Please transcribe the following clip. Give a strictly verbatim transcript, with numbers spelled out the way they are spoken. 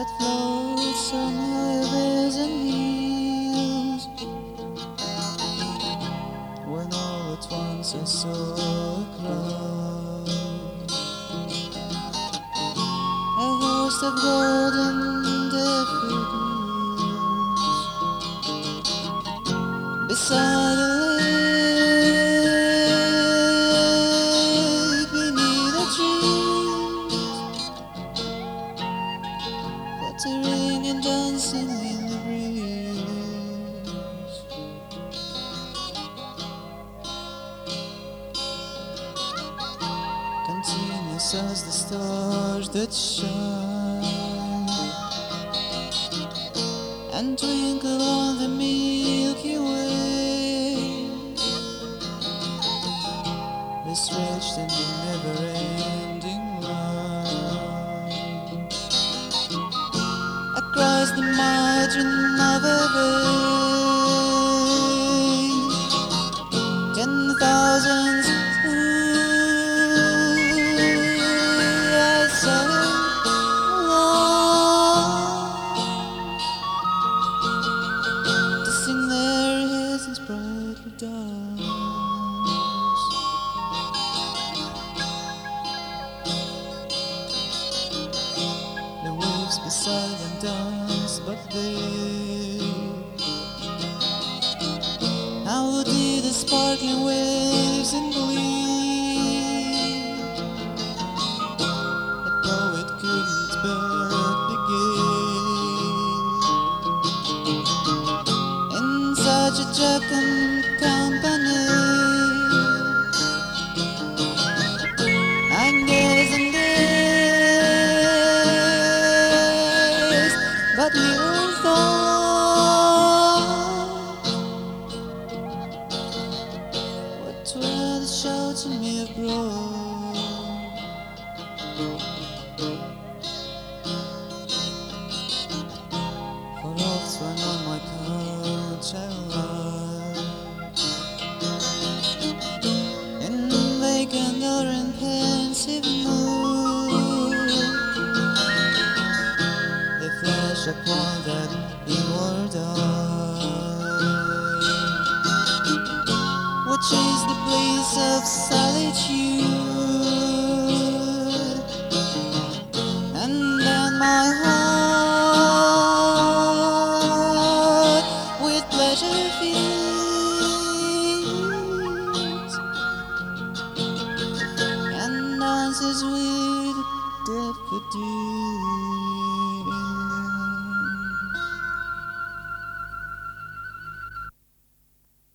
that floats on highways and hills. When all at once I saw a crowd, a host of golden daffodils beside a lake beneath a tree, fluttering and dancing in the breeze. Continuous as the stars that shine and twinkle on the Milky Way, they stretched in the never-ending line across the margin of a bay. Ten thousands, ooh, I saw them along to sing their heads in sprightly dance. The waves beside them dance, but they, how did the sparkling waves in glee? A poet couldn't but be gay in such a jocund company. I gaze and gaze, but little thought what were the shouts in me abroad. For oft when on my couch I lie, in vacant or in pensive mood, they flash upon that inward eye, which is the place of solitude.